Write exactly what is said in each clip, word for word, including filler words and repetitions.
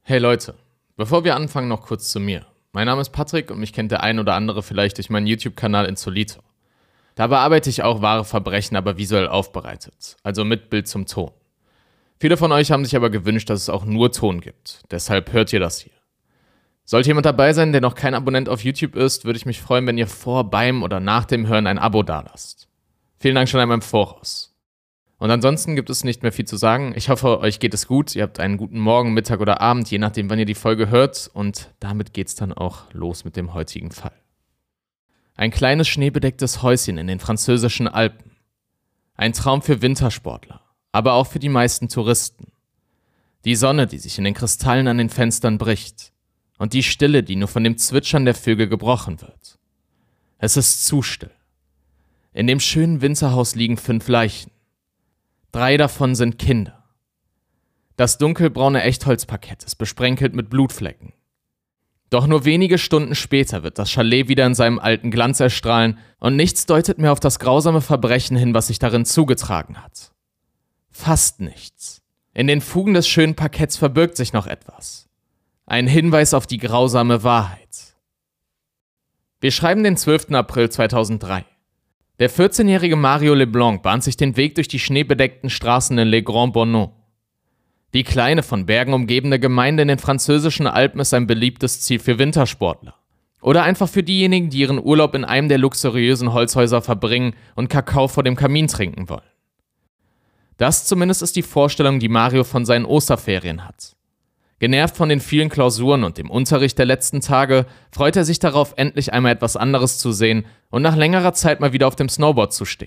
Hey Leute, bevor wir anfangen, noch kurz zu mir. Mein Name ist Patrick und mich kennt der ein oder andere vielleicht durch meinen YouTube-Kanal Insolito. Da bearbeite ich auch wahre Verbrechen, aber visuell aufbereitet, also mit Bild zum Ton. Viele von euch haben sich aber gewünscht, dass es auch nur Ton gibt, deshalb hört ihr das hier. Sollte jemand dabei sein, der noch kein Abonnent auf YouTube ist, würde ich mich freuen, wenn ihr vor, beim oder nach dem Hören ein Abo dalasst. Vielen Dank schon einmal im Voraus. Und ansonsten gibt es nicht mehr viel zu sagen. Ich hoffe, euch geht es gut. Ihr habt einen guten Morgen, Mittag oder Abend, je nachdem, wann ihr die Folge hört. Und damit geht's dann auch los mit dem heutigen Fall. Ein kleines schneebedecktes Häuschen in den französischen Alpen. Ein Traum für Wintersportler, aber auch für die meisten Touristen. Die Sonne, die sich in den Kristallen an den Fenstern bricht. Und die Stille, die nur von dem Zwitschern der Vögel gebrochen wird. Es ist zu still. In dem schönen Winterhaus liegen fünf Leichen. Drei davon sind Kinder. Das dunkelbraune Echtholzparkett ist besprenkelt mit Blutflecken. Doch nur wenige Stunden später wird das Chalet wieder in seinem alten Glanz erstrahlen und nichts deutet mehr auf das grausame Verbrechen hin, was sich darin zugetragen hat. Fast nichts. In den Fugen des schönen Parketts verbirgt sich noch etwas. Ein Hinweis auf die grausame Wahrheit. Wir schreiben den zwölften April zweitausenddrei. Der vierzehnjährige Mario Leblanc bahnt sich den Weg durch die schneebedeckten Straßen in Les Grands Bonnets. Die kleine, von Bergen umgebene Gemeinde in den französischen Alpen ist ein beliebtes Ziel für Wintersportler. Oder einfach für diejenigen, die ihren Urlaub in einem der luxuriösen Holzhäuser verbringen und Kakao vor dem Kamin trinken wollen. Das zumindest ist die Vorstellung, die Mario von seinen Osterferien hat. Genervt von den vielen Klausuren und dem Unterricht der letzten Tage, freut er sich darauf, endlich einmal etwas anderes zu sehen und nach längerer Zeit mal wieder auf dem Snowboard zu stehen.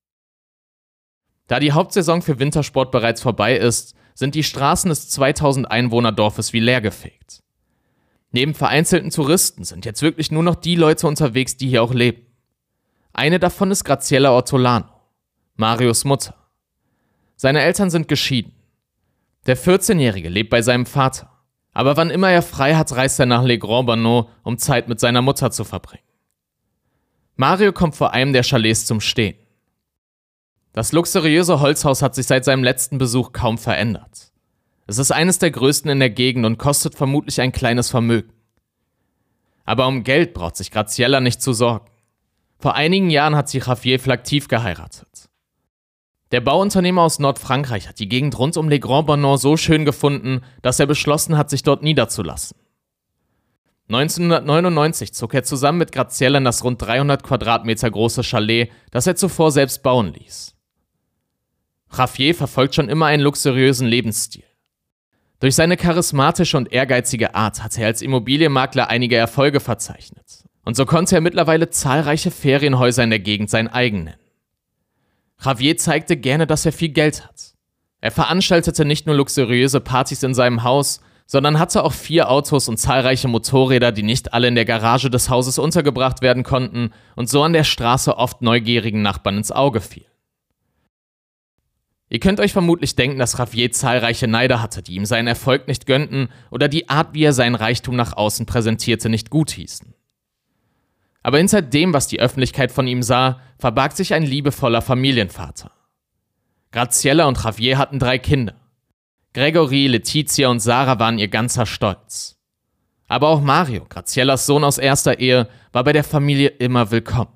Da die Hauptsaison für Wintersport bereits vorbei ist, sind die Straßen des zweitausend Einwohner-Dorfes wie leergefegt. Neben vereinzelten Touristen sind jetzt wirklich nur noch die Leute unterwegs, die hier auch leben. Eine davon ist Graziella Ortolano, Marios Mutter. Seine Eltern sind geschieden. Der vierzehnjährige lebt bei seinem Vater, aber wann immer er frei hat, reist er nach Les Grands Bonnets, um Zeit mit seiner Mutter zu verbringen. Mario kommt vor einem der Chalets zum Stehen. Das luxuriöse Holzhaus hat sich seit seinem letzten Besuch kaum verändert. Es ist eines der größten in der Gegend und kostet vermutlich ein kleines Vermögen. Aber um Geld braucht sich Graziella nicht zu sorgen. Vor einigen Jahren hat sie Javier Flactif geheiratet. Der Bauunternehmer aus Nordfrankreich hat die Gegend rund um Les Grands Bonnets so schön gefunden, dass er beschlossen hat, sich dort niederzulassen. neunzehnhundertneunundneunzig zog er zusammen mit Graziella in das rund dreihundert Quadratmeter große Chalet, das er zuvor selbst bauen ließ. Javier verfolgt schon immer einen luxuriösen Lebensstil. Durch seine charismatische und ehrgeizige Art hat er als Immobilienmakler einige Erfolge verzeichnet. Und so konnte er mittlerweile zahlreiche Ferienhäuser in der Gegend sein eigen nennen. Javier zeigte gerne, dass er viel Geld hat. Er veranstaltete nicht nur luxuriöse Partys in seinem Haus, sondern hatte auch vier Autos und zahlreiche Motorräder, die nicht alle in der Garage des Hauses untergebracht werden konnten und so an der Straße oft neugierigen Nachbarn ins Auge fielen. Ihr könnt euch vermutlich denken, dass Javier zahlreiche Neider hatte, die ihm seinen Erfolg nicht gönnten oder die Art, wie er seinen Reichtum nach außen präsentierte, nicht guthießen. Aber hinter dem, was die Öffentlichkeit von ihm sah, verbarg sich ein liebevoller Familienvater. Graziella und Javier hatten drei Kinder. Gregory, Letizia und Sarah waren ihr ganzer Stolz. Aber auch Mario, Graziellas Sohn aus erster Ehe, war bei der Familie immer willkommen.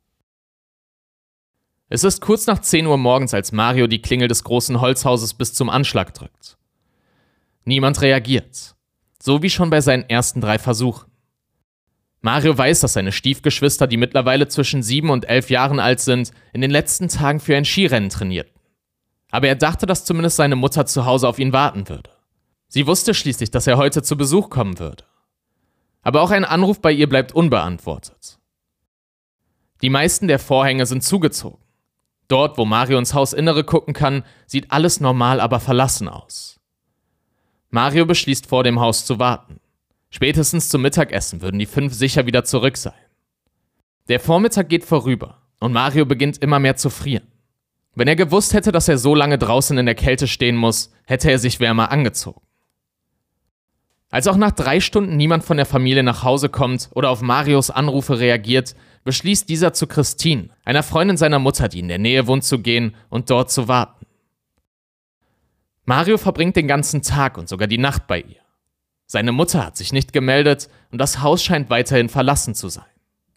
Es ist kurz nach zehn Uhr morgens, als Mario die Klingel des großen Holzhauses bis zum Anschlag drückt. Niemand reagiert, so wie schon bei seinen ersten drei Versuchen. Mario weiß, dass seine Stiefgeschwister, die mittlerweile zwischen sieben und elf Jahren alt sind, in den letzten Tagen für ein Skirennen trainierten. Aber er dachte, dass zumindest seine Mutter zu Hause auf ihn warten würde. Sie wusste schließlich, dass er heute zu Besuch kommen würde. Aber auch ein Anruf bei ihr bleibt unbeantwortet. Die meisten der Vorhänge sind zugezogen. Dort, wo Mario ins Hausinnere gucken kann, sieht alles normal, aber verlassen aus. Mario beschließt, vor dem Haus zu warten. Spätestens zum Mittagessen würden die fünf sicher wieder zurück sein. Der Vormittag geht vorüber und Mario beginnt immer mehr zu frieren. Wenn er gewusst hätte, dass er so lange draußen in der Kälte stehen muss, hätte er sich wärmer angezogen. Als auch nach drei Stunden niemand von der Familie nach Hause kommt oder auf Marios Anrufe reagiert, beschließt dieser zu Christine, einer Freundin seiner Mutter, die in der Nähe wohnt, zu gehen und dort zu warten. Mario verbringt den ganzen Tag und sogar die Nacht bei ihr. Seine Mutter hat sich nicht gemeldet und das Haus scheint weiterhin verlassen zu sein.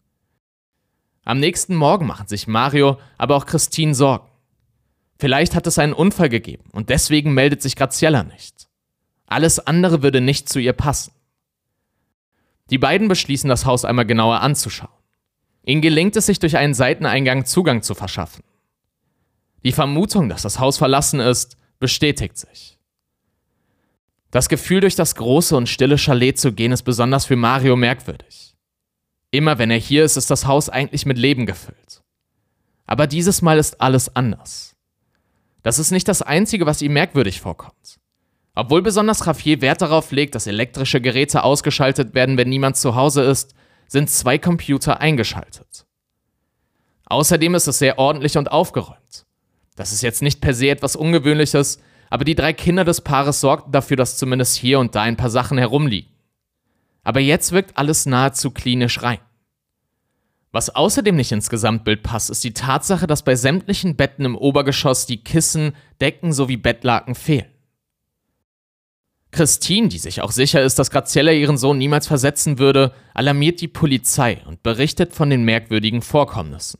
Am nächsten Morgen machen sich Mario, aber auch Christine Sorgen. Vielleicht hat es einen Unfall gegeben und deswegen meldet sich Graziella nicht. Alles andere würde nicht zu ihr passen. Die beiden beschließen, das Haus einmal genauer anzuschauen. Ihnen gelingt es, sich durch einen Seiteneingang Zugang zu verschaffen. Die Vermutung, dass das Haus verlassen ist, bestätigt sich. Das Gefühl, durch das große und stille Chalet zu gehen, ist besonders für Mario merkwürdig. Immer wenn er hier ist, ist das Haus eigentlich mit Leben gefüllt. Aber dieses Mal ist alles anders. Das ist nicht das Einzige, was ihm merkwürdig vorkommt. Obwohl besonders Javier Wert darauf legt, dass elektrische Geräte ausgeschaltet werden, wenn niemand zu Hause ist, sind zwei Computer eingeschaltet. Außerdem ist es sehr ordentlich und aufgeräumt. Das ist jetzt nicht per se etwas Ungewöhnliches, aber die drei Kinder des Paares sorgten dafür, dass zumindest hier und da ein paar Sachen herumliegen. Aber jetzt wirkt alles nahezu klinisch rein. Was außerdem nicht ins Gesamtbild passt, ist die Tatsache, dass bei sämtlichen Betten im Obergeschoss die Kissen, Decken sowie Bettlaken fehlen. Christine, die sich auch sicher ist, dass Graziella ihren Sohn niemals versetzen würde, alarmiert die Polizei und berichtet von den merkwürdigen Vorkommnissen.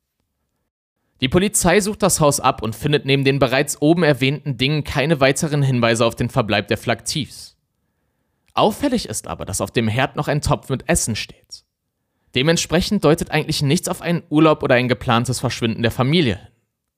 Die Polizei sucht das Haus ab und findet neben den bereits oben erwähnten Dingen keine weiteren Hinweise auf den Verbleib der Flaktivs. Auffällig ist aber, dass auf dem Herd noch ein Topf mit Essen steht. Dementsprechend deutet eigentlich nichts auf einen Urlaub oder ein geplantes Verschwinden der Familie hin.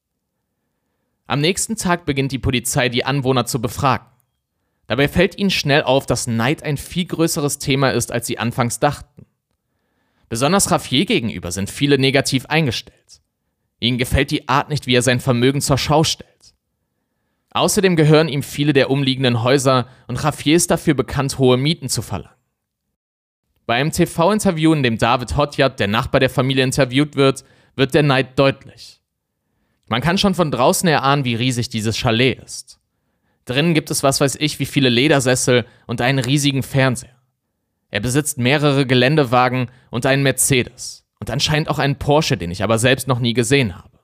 Am nächsten Tag beginnt die Polizei, die Anwohner zu befragen. Dabei fällt ihnen schnell auf, dass Neid ein viel größeres Thema ist, als sie anfangs dachten. Besonders Javier gegenüber sind viele negativ eingestellt. Ihnen gefällt die Art nicht, wie er sein Vermögen zur Schau stellt. Außerdem gehören ihm viele der umliegenden Häuser und Javier ist dafür bekannt, hohe Mieten zu verlangen. Bei einem T V-Interview, in dem David Hodjat, der Nachbar der Familie, interviewt wird, wird der Neid deutlich. Man kann schon von draußen erahnen, wie riesig dieses Chalet ist. Drinnen gibt es was weiß ich wie viele Ledersessel und einen riesigen Fernseher. Er besitzt mehrere Geländewagen und einen Mercedes und anscheinend auch einen Porsche, den ich aber selbst noch nie gesehen habe.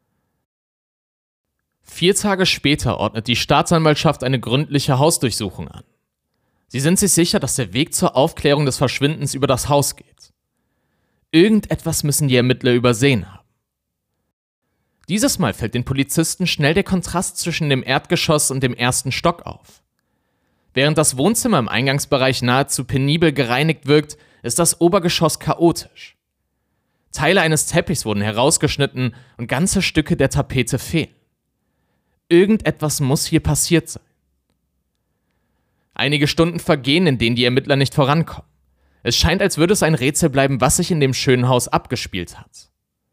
Vier Tage später ordnet die Staatsanwaltschaft eine gründliche Hausdurchsuchung an. Sie sind sich sicher, dass der Weg zur Aufklärung des Verschwindens über das Haus geht. Irgendetwas müssen die Ermittler übersehen haben. Dieses Mal fällt den Polizisten schnell der Kontrast zwischen dem Erdgeschoss und dem ersten Stock auf. Während das Wohnzimmer im Eingangsbereich nahezu penibel gereinigt wirkt, ist das Obergeschoss chaotisch. Teile eines Teppichs wurden herausgeschnitten und ganze Stücke der Tapete fehlen. Irgendetwas muss hier passiert sein. Einige Stunden vergehen, in denen die Ermittler nicht vorankommen. Es scheint, als würde es ein Rätsel bleiben, was sich in dem schönen Haus abgespielt hat.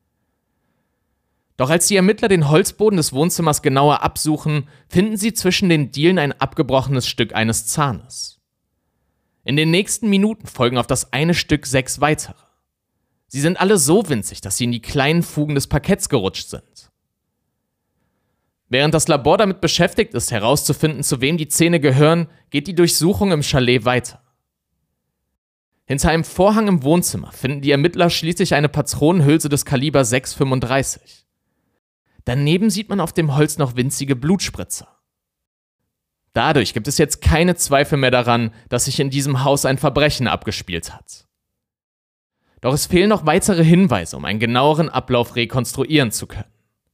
Doch als die Ermittler den Holzboden des Wohnzimmers genauer absuchen, finden sie zwischen den Dielen ein abgebrochenes Stück eines Zahnes. In den nächsten Minuten folgen auf das eine Stück sechs weitere. Sie sind alle so winzig, dass sie in die kleinen Fugen des Parketts gerutscht sind. Während das Labor damit beschäftigt ist, herauszufinden, zu wem die Zähne gehören, geht die Durchsuchung im Chalet weiter. Hinter einem Vorhang im Wohnzimmer finden die Ermittler schließlich eine Patronenhülse des Kaliber sechs Komma fünfunddreißig. Daneben sieht man auf dem Holz noch winzige Blutspritzer. Dadurch gibt es jetzt keine Zweifel mehr daran, dass sich in diesem Haus ein Verbrechen abgespielt hat. Doch es fehlen noch weitere Hinweise, um einen genaueren Ablauf rekonstruieren zu können.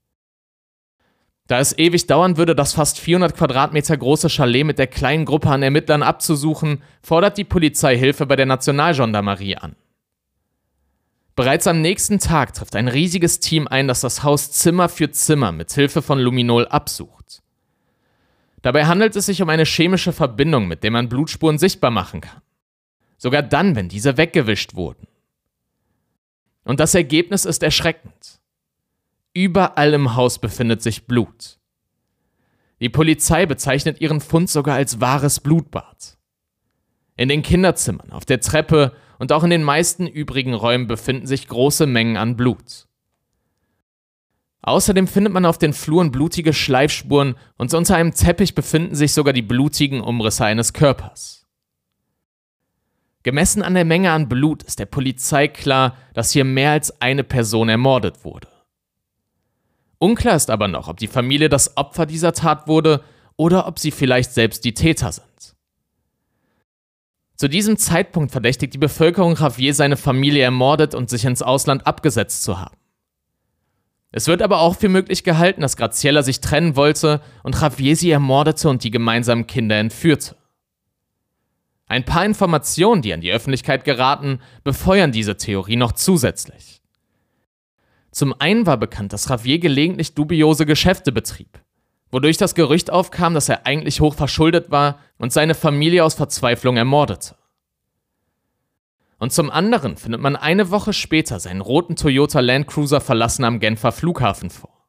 Da es ewig dauern würde, das fast vierhundert Quadratmeter große Chalet mit der kleinen Gruppe an Ermittlern abzusuchen, fordert die Polizei Hilfe bei der Nationalgendarmerie an. Bereits am nächsten Tag trifft ein riesiges Team ein, das das Haus Zimmer für Zimmer mit Hilfe von Luminol absucht. Dabei handelt es sich um eine chemische Verbindung, mit der man Blutspuren sichtbar machen kann. Sogar dann, wenn diese weggewischt wurden. Und das Ergebnis ist erschreckend. Überall im Haus befindet sich Blut. Die Polizei bezeichnet ihren Fund sogar als wahres Blutbad. In den Kinderzimmern, auf der Treppe und auch in den meisten übrigen Räumen befinden sich große Mengen an Blut. Außerdem findet man auf den Fluren blutige Schleifspuren und unter einem Teppich befinden sich sogar die blutigen Umrisse eines Körpers. Gemessen an der Menge an Blut ist der Polizei klar, dass hier mehr als eine Person ermordet wurde. Unklar ist aber noch, ob die Familie das Opfer dieser Tat wurde oder ob sie vielleicht selbst die Täter sind. Zu diesem Zeitpunkt verdächtigt die Bevölkerung Javier, seine Familie ermordet und sich ins Ausland abgesetzt zu haben. Es wird aber auch für möglich gehalten, dass Graziella sich trennen wollte und Javier sie ermordete und die gemeinsamen Kinder entführte. Ein paar Informationen, die an die Öffentlichkeit geraten, befeuern diese Theorie noch zusätzlich. Zum einen war bekannt, dass Javier gelegentlich dubiose Geschäfte betrieb, wodurch das Gerücht aufkam, dass er eigentlich hoch verschuldet war und seine Familie aus Verzweiflung ermordete. Und zum anderen findet man eine Woche später seinen roten Toyota Land Cruiser verlassen am Genfer Flughafen vor.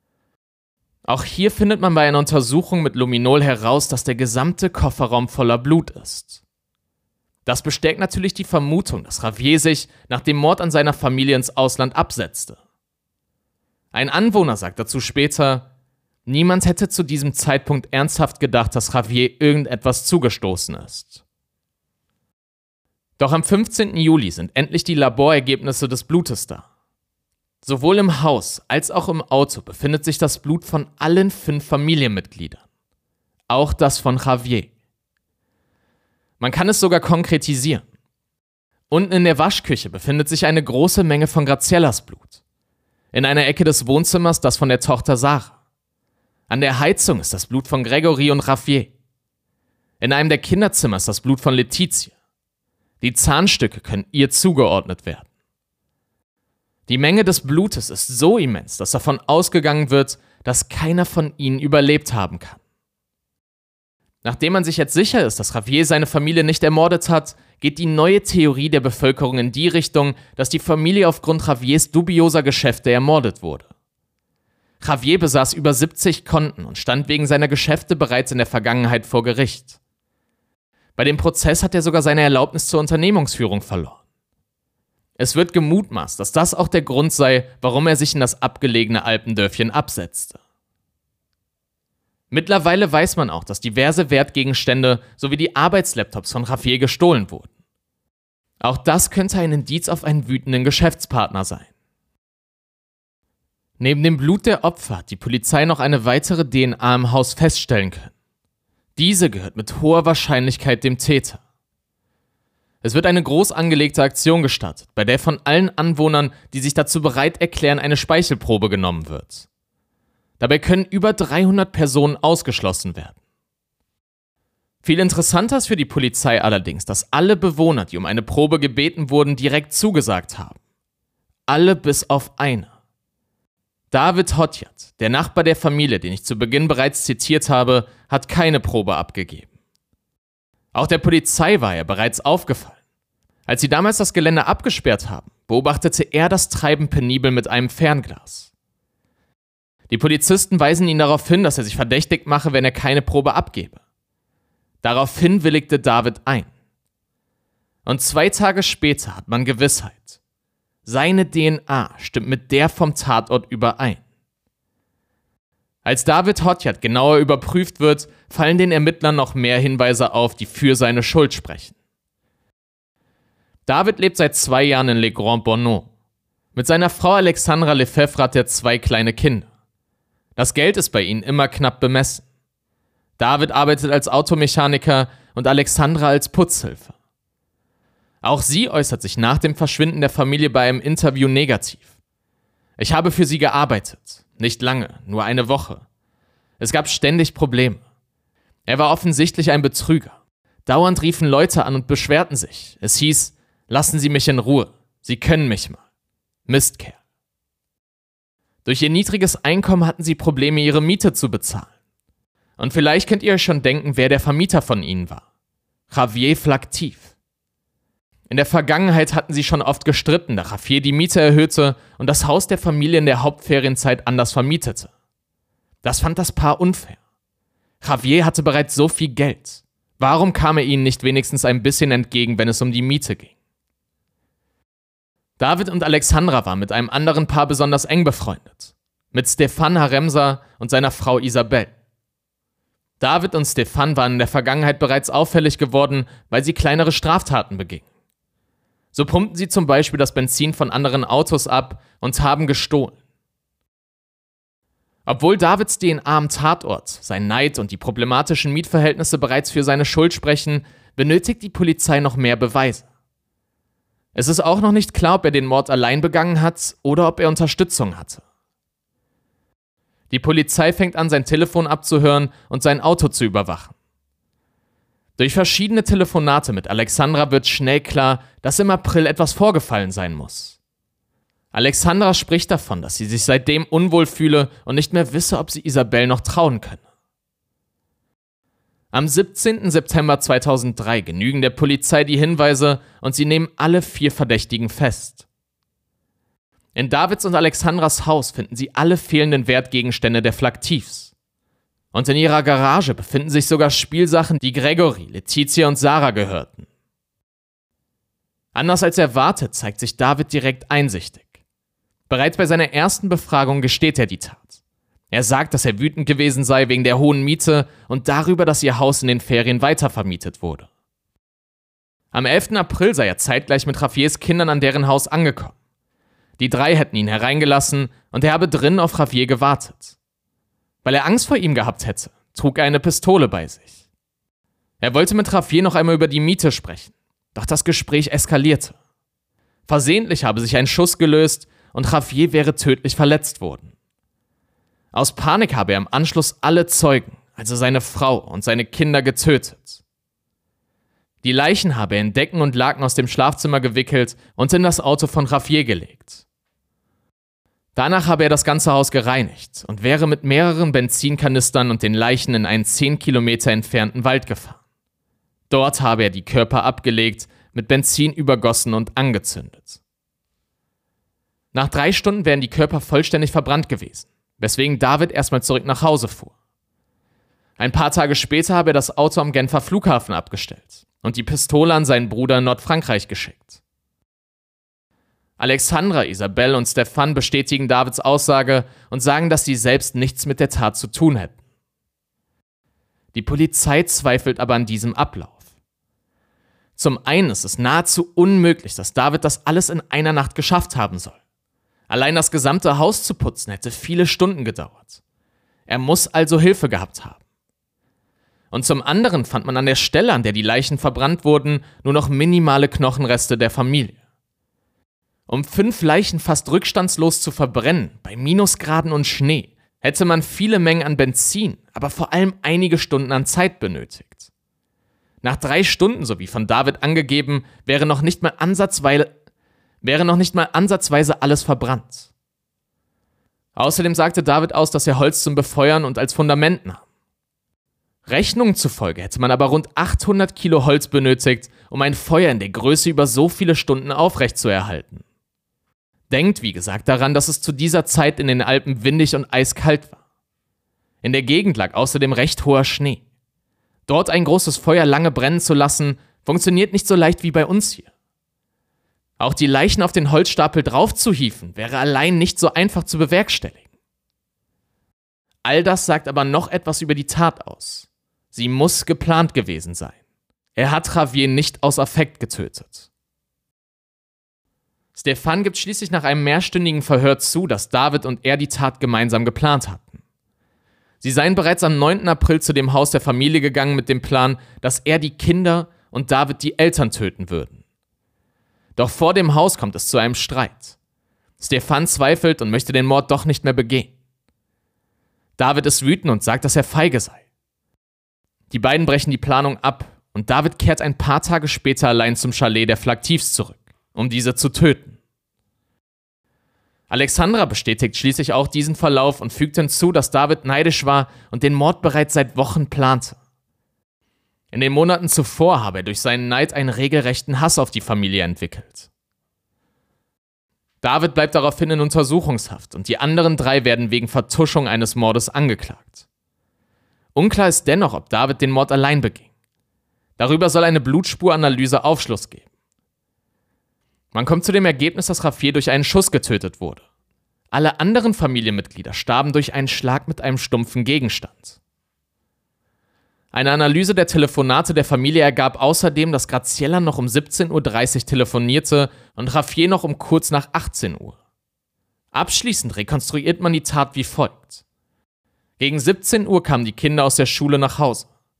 Auch hier findet man bei einer Untersuchung mit Luminol heraus, dass der gesamte Kofferraum voller Blut ist. Das bestärkt natürlich die Vermutung, dass Javier sich nach dem Mord an seiner Familie ins Ausland absetzte. Ein Anwohner sagt dazu später: Niemand hätte zu diesem Zeitpunkt ernsthaft gedacht, dass Javier irgendetwas zugestoßen ist. Doch am fünfzehnten Juli sind endlich die Laborergebnisse des Blutes da. Sowohl im Haus als auch im Auto befindet sich das Blut von allen fünf Familienmitgliedern. Auch das von Javier. Man kann es sogar konkretisieren. Unten in der Waschküche befindet sich eine große Menge von Graziellas Blut. In einer Ecke des Wohnzimmers das von der Tochter Sarah. An der Heizung ist das Blut von Gregory und Javier. In einem der Kinderzimmer ist das Blut von Letizia. Die Zahnstücke können ihr zugeordnet werden. Die Menge des Blutes ist so immens, dass davon ausgegangen wird, dass keiner von ihnen überlebt haben kann. Nachdem man sich jetzt sicher ist, dass Javier seine Familie nicht ermordet hat, geht die neue Theorie der Bevölkerung in die Richtung, dass die Familie aufgrund Javiers dubioser Geschäfte ermordet wurde. Javier besaß über siebzig Konten und stand wegen seiner Geschäfte bereits in der Vergangenheit vor Gericht. Bei dem Prozess hat er sogar seine Erlaubnis zur Unternehmungsführung verloren. Es wird gemutmaßt, dass das auch der Grund sei, warum er sich in das abgelegene Alpendörfchen absetzte. Mittlerweile weiß man auch, dass diverse Wertgegenstände sowie die Arbeitslaptops von Javier gestohlen wurden. Auch das könnte ein Indiz auf einen wütenden Geschäftspartner sein. Neben dem Blut der Opfer hat die Polizei noch eine weitere D N A im Haus feststellen können. Diese gehört mit hoher Wahrscheinlichkeit dem Täter. Es wird eine groß angelegte Aktion gestartet, bei der von allen Anwohnern, die sich dazu bereit erklären, eine Speichelprobe genommen wird. Dabei können über dreihundert Personen ausgeschlossen werden. Viel interessanter ist für die Polizei allerdings, dass alle Bewohner, die um eine Probe gebeten wurden, direkt zugesagt haben. Alle bis auf eine. David Hodjat, der Nachbar der Familie, den ich zu Beginn bereits zitiert habe, hat keine Probe abgegeben. Auch der Polizei war er bereits aufgefallen. Als sie damals das Gelände abgesperrt haben, beobachtete er das Treiben penibel mit einem Fernglas. Die Polizisten weisen ihn darauf hin, dass er sich verdächtig mache, wenn er keine Probe abgebe. Daraufhin willigte David ein. Und zwei Tage später hat man Gewissheit. Seine D N A stimmt mit der vom Tatort überein. Als David Hodjat genauer überprüft wird, fallen den Ermittlern noch mehr Hinweise auf, die für seine Schuld sprechen. David lebt seit zwei Jahren in Le Grand Bornand. Mit seiner Frau Alexandra Lefebvre hat er zwei kleine Kinder. Das Geld ist bei ihnen immer knapp bemessen. David arbeitet als Automechaniker und Alexandra als Putzhilfe. Auch sie äußert sich nach dem Verschwinden der Familie bei einem Interview negativ. Ich habe für sie gearbeitet. Nicht lange, nur eine Woche. Es gab ständig Probleme. Er war offensichtlich ein Betrüger. Dauernd riefen Leute an und beschwerten sich. Es hieß, lassen Sie mich in Ruhe. Sie können mich mal. Mistkerl. Durch ihr niedriges Einkommen hatten sie Probleme, ihre Miete zu bezahlen. Und vielleicht könnt ihr euch schon denken, wer der Vermieter von ihnen war. Javier Flactif. In der Vergangenheit hatten sie schon oft gestritten, da Javier die Miete erhöhte und das Haus der Familie in der Hauptferienzeit anders vermietete. Das fand das Paar unfair. Javier hatte bereits so viel Geld. Warum kam er ihnen nicht wenigstens ein bisschen entgegen, wenn es um die Miete ging? David und Alexandra waren mit einem anderen Paar besonders eng befreundet. Mit Stefan Haremsa und seiner Frau Isabel. David und Stefan waren in der Vergangenheit bereits auffällig geworden, weil sie kleinere Straftaten begingen. So pumpten sie zum Beispiel das Benzin von anderen Autos ab und haben gestohlen. Obwohl Davids D N A am Tatort, sein Neid und die problematischen Mietverhältnisse bereits für seine Schuld sprechen, benötigt die Polizei noch mehr Beweise. Es ist auch noch nicht klar, ob er den Mord allein begangen hat oder ob er Unterstützung hatte. Die Polizei fängt an, sein Telefon abzuhören und sein Auto zu überwachen. Durch verschiedene Telefonate mit Alexandra wird schnell klar, dass im April etwas vorgefallen sein muss. Alexandra spricht davon, dass sie sich seitdem unwohl fühle und nicht mehr wisse, ob sie Isabel noch trauen könne. Am siebzehnten September zweitausenddrei genügen der Polizei die Hinweise und sie nehmen alle vier Verdächtigen fest. In Davids und Alexandras Haus finden sie alle fehlenden Wertgegenstände der Flaktivs. Und in ihrer Garage befinden sich sogar Spielsachen, die Gregory, Letizia und Sarah gehörten. Anders als erwartet zeigt sich David direkt einsichtig. Bereits bei seiner ersten Befragung gesteht er die Tat. Er sagt, dass er wütend gewesen sei wegen der hohen Miete und darüber, dass ihr Haus in den Ferien weitervermietet wurde. Am elften April sei er zeitgleich mit Javiers Kindern an deren Haus angekommen. Die drei hätten ihn hereingelassen und er habe drinnen auf Javier gewartet. Weil er Angst vor ihm gehabt hätte, trug er eine Pistole bei sich. Er wollte mit Javier noch einmal über die Miete sprechen, doch das Gespräch eskalierte. Versehentlich habe sich ein Schuss gelöst und Javier wäre tödlich verletzt worden. Aus Panik habe er im Anschluss alle Zeugen, also seine Frau und seine Kinder, getötet. Die Leichen habe er in Decken und Laken aus dem Schlafzimmer gewickelt und in das Auto von Javier gelegt. Danach habe er das ganze Haus gereinigt und wäre mit mehreren Benzinkanistern und den Leichen in einen zehn Kilometer entfernten Wald gefahren. Dort habe er die Körper abgelegt, mit Benzin übergossen und angezündet. Nach drei Stunden wären die Körper vollständig verbrannt gewesen, weswegen David erstmal zurück nach Hause fuhr. Ein paar Tage später habe er das Auto am Genfer Flughafen abgestellt und die Pistole an seinen Bruder in Nordfrankreich geschickt. Alexandra, Isabel und Stefan bestätigen Davids Aussage und sagen, dass sie selbst nichts mit der Tat zu tun hätten. Die Polizei zweifelt aber an diesem Ablauf. Zum einen ist es nahezu unmöglich, dass David das alles in einer Nacht geschafft haben soll. Allein das gesamte Haus zu putzen hätte viele Stunden gedauert. Er muss also Hilfe gehabt haben. Und zum anderen fand man an der Stelle, an der die Leichen verbrannt wurden, nur noch minimale Knochenreste der Familie. Um fünf Leichen fast rückstandslos zu verbrennen, bei Minusgraden und Schnee, hätte man viele Mengen an Benzin, aber vor allem einige Stunden an Zeit benötigt. Nach drei Stunden, so wie von David angegeben, wäre noch nicht mal ansatzweise, wäre noch nicht mal ansatzweise alles verbrannt. Außerdem sagte David aus, dass er Holz zum Befeuern und als Fundament nahm. Rechnungen zufolge hätte man aber rund achthundert Kilo Holz benötigt, um ein Feuer in der Größe über so viele Stunden aufrechtzuerhalten. Denkt, wie gesagt, daran, dass es zu dieser Zeit in den Alpen windig und eiskalt war. In der Gegend lag außerdem recht hoher Schnee. Dort ein großes Feuer lange brennen zu lassen, funktioniert nicht so leicht wie bei uns hier. Auch die Leichen auf den Holzstapel draufzuhieven, wäre allein nicht so einfach zu bewerkstelligen. All das sagt aber noch etwas über die Tat aus. Sie muss geplant gewesen sein. Er hat Javier nicht aus Affekt getötet. Stefan gibt schließlich nach einem mehrstündigen Verhör zu, dass David und er die Tat gemeinsam geplant hatten. Sie seien bereits am neunten April zu dem Haus der Familie gegangen mit dem Plan, dass er die Kinder und David die Eltern töten würden. Doch vor dem Haus kommt es zu einem Streit. Stefan zweifelt und möchte den Mord doch nicht mehr begehen. David ist wütend und sagt, dass er feige sei. Die beiden brechen die Planung ab und David kehrt ein paar Tage später allein zum Chalet der Flaktivs zurück, um diese zu töten. Alexandra bestätigt schließlich auch diesen Verlauf und fügt hinzu, dass David neidisch war und den Mord bereits seit Wochen plante. In den Monaten zuvor habe er durch seinen Neid einen regelrechten Hass auf die Familie entwickelt. David bleibt daraufhin in Untersuchungshaft und die anderen drei werden wegen Vertuschung eines Mordes angeklagt. Unklar ist dennoch, ob David den Mord allein beging. Darüber soll eine Blutspuranalyse Aufschluss geben. Man kommt zu dem Ergebnis, dass Javier durch einen Schuss getötet wurde. Alle anderen Familienmitglieder starben durch einen Schlag mit einem stumpfen Gegenstand. Eine Analyse der Telefonate der Familie ergab außerdem, dass Graziella noch um siebzehn Uhr dreißig telefonierte und Javier noch um kurz nach achtzehn Uhr. Abschließend rekonstruiert man die Tat wie folgt. Gegen siebzehn Uhr kamen die Kinder aus der Schule nach Hause.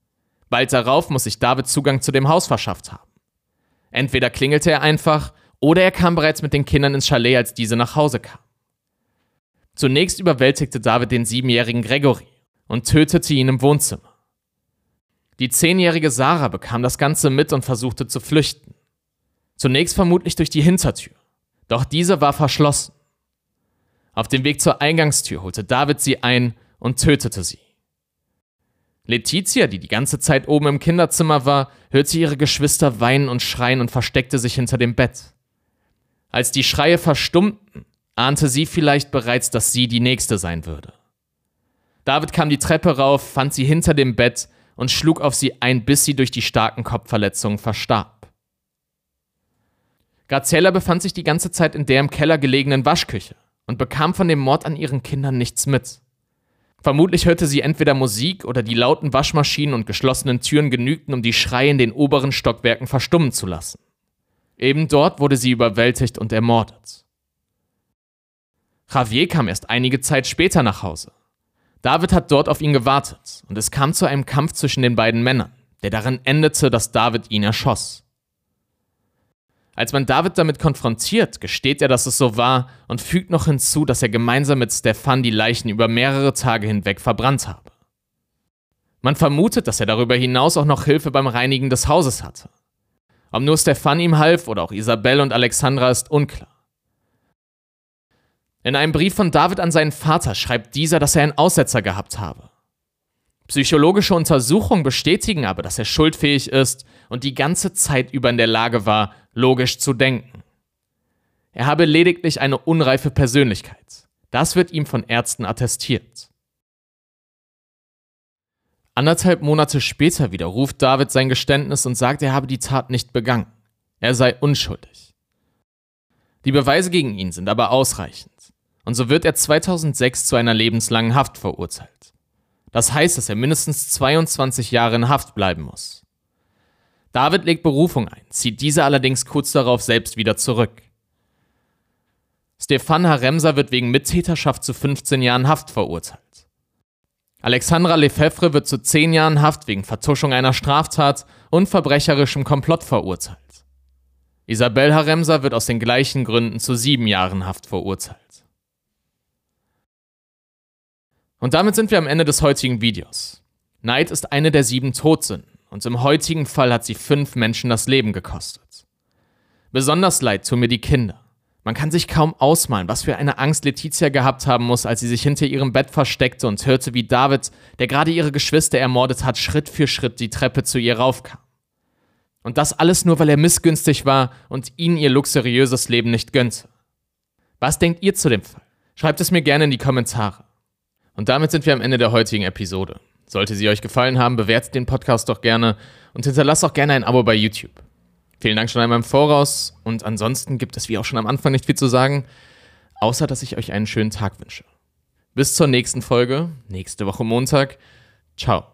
Bald darauf muss sich David Zugang zu dem Haus verschafft haben. Entweder klingelte er einfach, oder er kam bereits mit den Kindern ins Chalet, als diese nach Hause kamen. Zunächst überwältigte David den siebenjährigen Gregory und tötete ihn im Wohnzimmer. Die zehnjährige Sarah bekam das Ganze mit und versuchte zu flüchten. Zunächst vermutlich durch die Hintertür, doch diese war verschlossen. Auf dem Weg zur Eingangstür holte David sie ein und tötete sie. Letizia, die die ganze Zeit oben im Kinderzimmer war, hörte ihre Geschwister weinen und schreien und versteckte sich hinter dem Bett. Als die Schreie verstummten, ahnte sie vielleicht bereits, dass sie die Nächste sein würde. David kam die Treppe rauf, fand sie hinter dem Bett und schlug auf sie ein, bis sie durch die starken Kopfverletzungen verstarb. Graziella befand sich die ganze Zeit in der im Keller gelegenen Waschküche und bekam von dem Mord an ihren Kindern nichts mit. Vermutlich hörte sie entweder Musik oder die lauten Waschmaschinen und geschlossenen Türen genügten, um die Schreie in den oberen Stockwerken verstummen zu lassen. Eben dort wurde sie überwältigt und ermordet. Javier kam erst einige Zeit später nach Hause. David hat dort auf ihn gewartet und es kam zu einem Kampf zwischen den beiden Männern, der darin endete, dass David ihn erschoss. Als man David damit konfrontiert, gesteht er, dass es so war und fügt noch hinzu, dass er gemeinsam mit Stefan die Leichen über mehrere Tage hinweg verbrannt habe. Man vermutet, dass er darüber hinaus auch noch Hilfe beim Reinigen des Hauses hatte. Ob nur Stefan ihm half oder auch Isabel und Alexandra ist unklar. In einem Brief von David an seinen Vater schreibt dieser, dass er einen Aussetzer gehabt habe. Psychologische Untersuchungen bestätigen aber, dass er schuldfähig ist und die ganze Zeit über in der Lage war, logisch zu denken. Er habe lediglich eine unreife Persönlichkeit. Das wird ihm von Ärzten attestiert. Anderthalb Monate später widerruft David sein Geständnis und sagt, er habe die Tat nicht begangen. Er sei unschuldig. Die Beweise gegen ihn sind aber ausreichend. Und so wird er zweitausendsechs zu einer lebenslangen Haft verurteilt. Das heißt, dass er mindestens zweiundzwanzig Jahre in Haft bleiben muss. David legt Berufung ein, zieht diese allerdings kurz darauf selbst wieder zurück. Stefan Haremsa wird wegen Mittäterschaft zu fünfzehn Jahren Haft verurteilt. Alexandra Lefebvre wird zu zehn Jahren Haft wegen Vertuschung einer Straftat und verbrecherischem Komplott verurteilt. Isabel Haremsa wird aus den gleichen Gründen zu sieben Jahren Haft verurteilt. Und damit sind wir am Ende des heutigen Videos. Neid ist eine der sieben Todsünden und im heutigen Fall hat sie fünf Menschen das Leben gekostet. Besonders leid tun mir die Kinder. Man kann sich kaum ausmalen, was für eine Angst Letizia gehabt haben muss, als sie sich hinter ihrem Bett versteckte und hörte, wie David, der gerade ihre Geschwister ermordet hat, Schritt für Schritt die Treppe zu ihr raufkam. Und das alles nur, weil er missgünstig war und ihnen ihr luxuriöses Leben nicht gönnte. Was denkt ihr zu dem Fall? Schreibt es mir gerne in die Kommentare. Und damit sind wir am Ende der heutigen Episode. Sollte sie euch gefallen haben, bewertet den Podcast doch gerne und hinterlasst auch gerne ein Abo bei YouTube. Vielen Dank schon einmal im Voraus und ansonsten gibt es wie auch schon am Anfang nicht viel zu sagen, außer dass ich euch einen schönen Tag wünsche. Bis zur nächsten Folge, nächste Woche Montag. Ciao.